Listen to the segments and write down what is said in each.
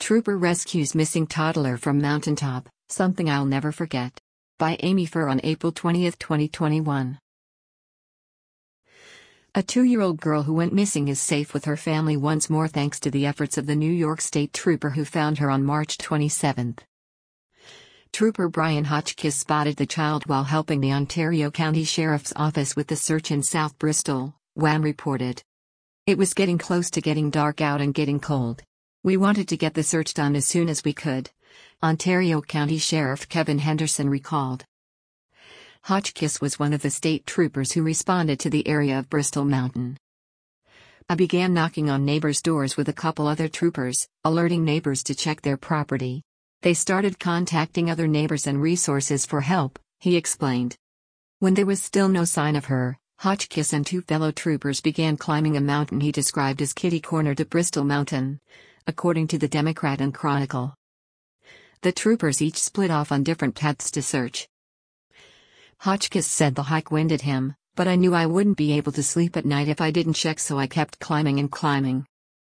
Trooper rescues missing toddler from mountaintop, something I'll never forget. By Amy Furr on April 20, 2021. A 2-year-old girl who went missing is safe with her family once more thanks to the efforts of the New York State Trooper who found her on March 27. Trooper Brian Hotchkiss spotted the child while helping the Ontario County Sheriff's Office with the search in South Bristol, WAM reported. It was getting close to getting dark out and getting cold. We wanted to get the search done as soon as we could, Ontario County Sheriff Kevin Henderson recalled. Hotchkiss was one of the state troopers who responded to the area of Bristol Mountain. I began knocking on neighbors' doors with a couple other troopers, alerting neighbors to check their property. They started contacting other neighbors and resources for help, he explained. When there was still no sign of her, Hotchkiss and 2 fellow troopers began climbing a mountain he described as kitty corner to Bristol Mountain, according to the Democrat and Chronicle. The troopers each split off on different paths to search. Hotchkiss said the hike winded him, but I knew I wouldn't be able to sleep at night if I didn't check, so I kept climbing and climbing.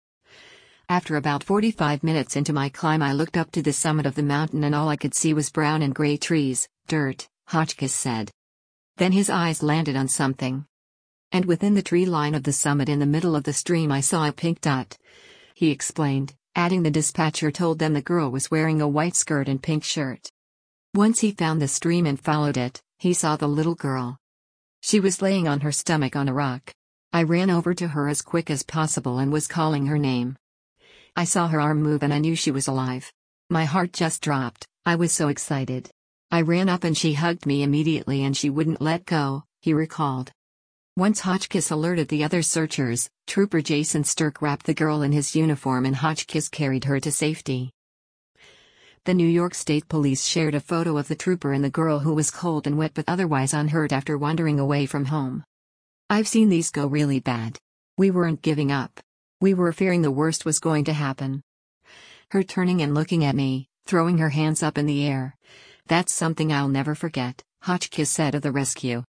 After about 45 minutes into my climb, I looked up to the summit of the mountain and all I could see was brown and gray trees, dirt, Hotchkiss said. Then his eyes landed on something. And within the tree line of the summit in the middle of the stream I saw a pink dot, he explained, adding the dispatcher told them the girl was wearing a white skirt and pink shirt. Once he found the stream and followed it, he saw the little girl. She was laying on her stomach on a rock. I ran over to her as quick as possible and was calling her name. I saw her arm move and I knew she was alive. My heart just dropped, I was so excited. I ran up and she hugged me immediately and she wouldn't let go, he recalled. Once Hotchkiss alerted the other searchers, Trooper Jason Stirk wrapped the girl in his uniform and Hotchkiss carried her to safety. The New York State Police shared a photo of the trooper and the girl who was cold and wet but otherwise unhurt after wandering away from home. I've seen these go really bad. We weren't giving up. We were fearing the worst was going to happen. Her turning and looking at me, throwing her hands up in the air. That's something I'll never forget, Hotchkiss said of the rescue.